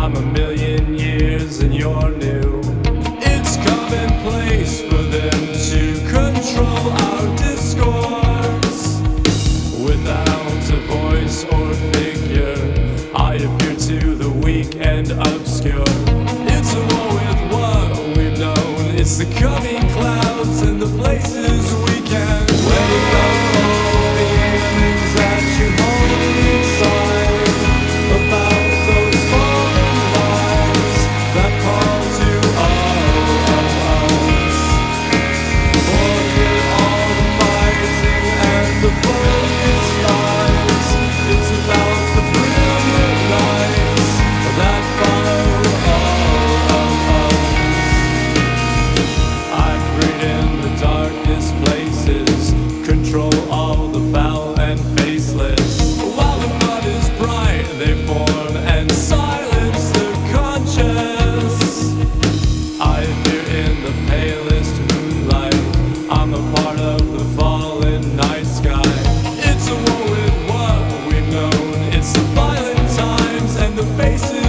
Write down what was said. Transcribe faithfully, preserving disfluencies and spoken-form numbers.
I'm a million years and you're new. It's commonplace for them to control our discourse. Without a voice or figure, I appear to the weak and obscure. It's a war with what we've known. It's the coming clouds and the places we can wake up all the feelings that you hold inside about those fallen lives that call to all of us. Forget all the fighting and the focused lies. It's about the brilliant lights that follow all of us. I breed in the darkest places, control all the foul and faceless. While the mud is bright, they form and silence the conscious. I appear in the palest moonlight. I'm a part of the fallen night sky. It's a war with what we've known. It's the violent times and the faces